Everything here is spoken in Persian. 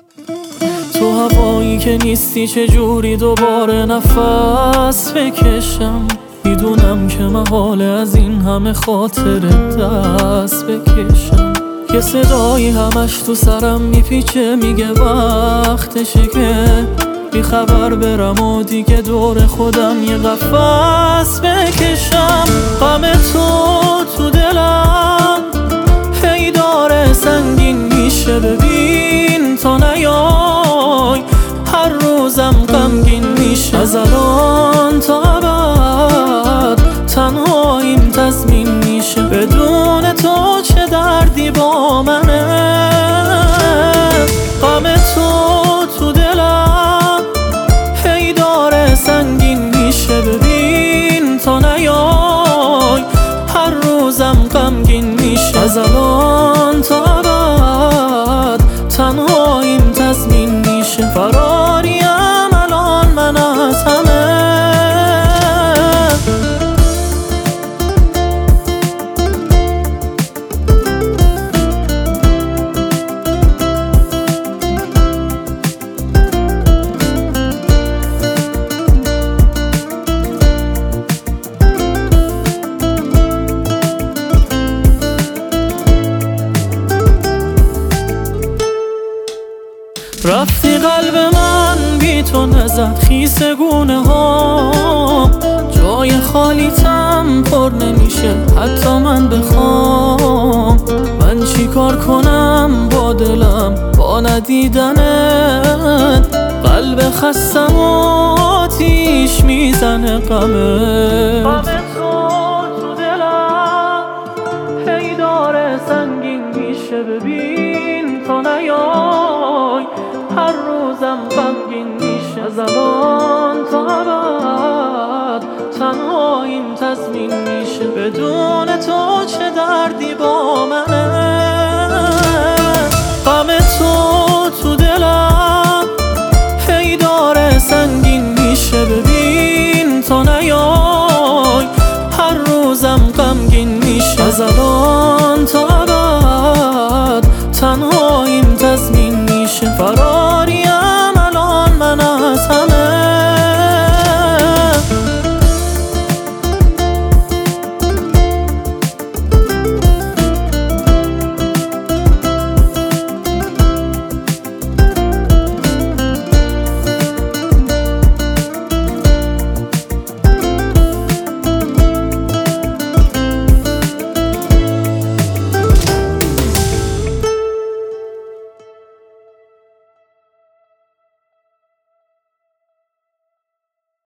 تو هوایی که نیستی چجوری دوباره نفس بکشم؟ میدونم که محاله از این همه خاطر دست بکشم. یه صدایی همش تو سرم میپیچه میگه وقتشه که بی خبر برم و دیگه دور خودم یه قفس بکشم. غم تو دلم هی داره سنگین میشه، ببین تا نیای هر روزم غمگین میشه. از الان تا ابد تنهاییم تضمین میشه، بدون تو چه دردی با منه. غم تو دلم هی داره سنگین میشه، ببین تا نیای هر روزم غمگین میشه. از الان تا ابد تنهاییم تضمین میشه، فراریم الان من از همه. رفتی قلب من بی تو نزد خیس گونه ها، جای خالیتم پر نمیشه حتی من بخوام. من چی کار کنم با دلم با ندیدنت؟ قلب خستم و آتیش میزنه غمه. غم تو دلم هی داره سنگین میشه، ببین تا نیای هر روزم غمگین میشه. از الان تا ابد تنهاییم تضمین میشه، بدون تو چه دردی با